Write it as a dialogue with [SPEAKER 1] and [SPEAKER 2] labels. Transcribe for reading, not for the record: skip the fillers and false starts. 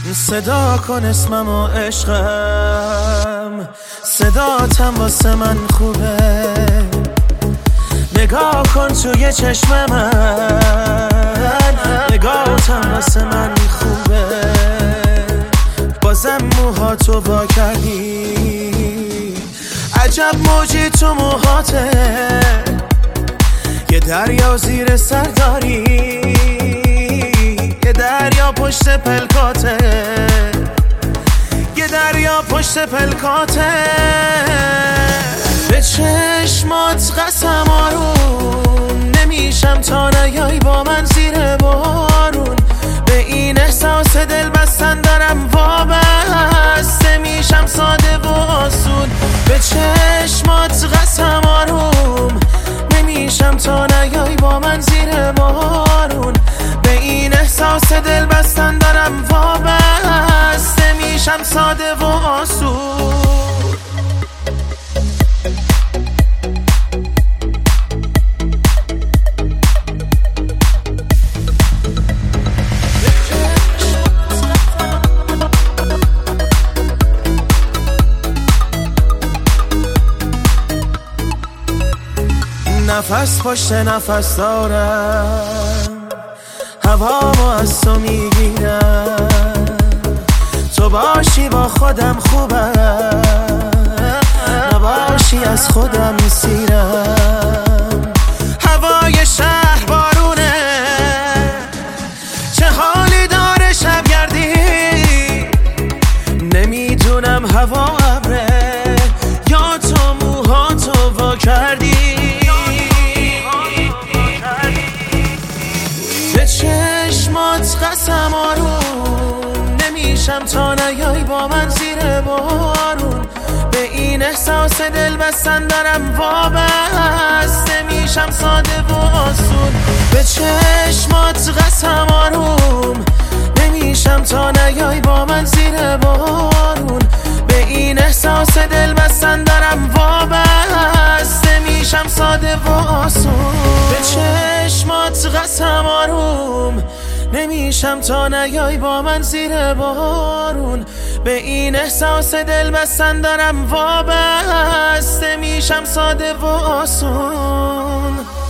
[SPEAKER 1] صدا کن اسمم و عشقم، صداتم واسه من خوبه. نگاه کن توی چشم من، نگاهتم واسه من خوبه. بازم موهاتو وا کردی، عجب موجی تو موهاته. یه دریا زیر سر داری، یه دریا پشت پلکاته، یه دریا پشت پلکاته. به چشمات قسم آروم، نمیشم تا نیایی با من زیر بارون. به این احساس دل بستن دارم وابسته میشم ساده و آسون. به چشمات قسم آروم، نمیشم تا نیایی با من زیر بارون. به این احساس دل بستن دارم وابسته میشم ساده و آسون. نفس پشت نفس دارم، هوامو از تو میگیرم. تو باشی با خودم خوبم، نباشی از خودم میسیرم. هوای شهر بارونه، چه حالی داره شبگردی. نمیدونم هوا ابره یا تو موهاتو وا کردی. به چشمات قسم آروم، نمیشم تا نیایی با من زیر بارون. به این احساس دل بستن دارم وابسته میشم ساده و آسون. به چشمات قسم آروم، نمیشم تا نیایی با من زیر بارون. به این احساس دل بستن دارم وابسته میشم ساده و آسون. به چشمات قسم آروم، نمیشم تا نیایی با من زیر بارون. به این احساس دل بستن دارم وابسته میشم ساده و آسون.